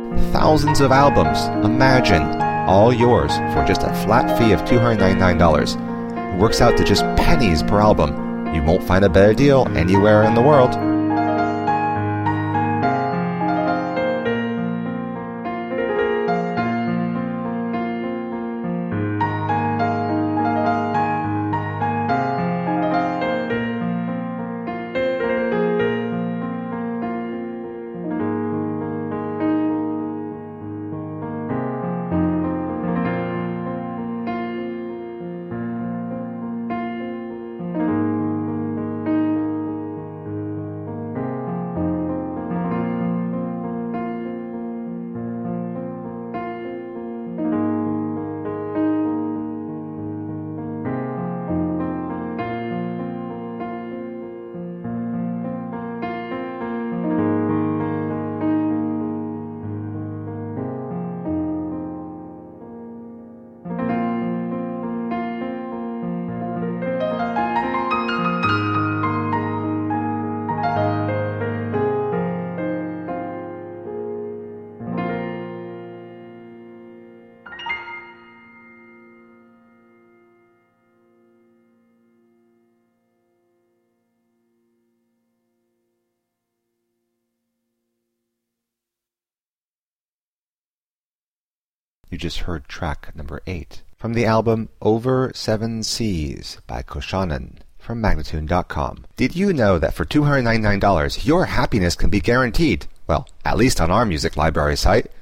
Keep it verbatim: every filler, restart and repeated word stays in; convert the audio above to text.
Thousands of albums, imagine, all yours for just a flat fee of two hundred ninety-nine dollars. It works out to just pennies per album. You won't find a better deal anywhere in the world. You just heard track number eight from the album Over Seven Seas by Koshanen from Magnatune dot com. Did you know that for two hundred ninety-nine dollars your happiness can be guaranteed? Well, at least on our music library site.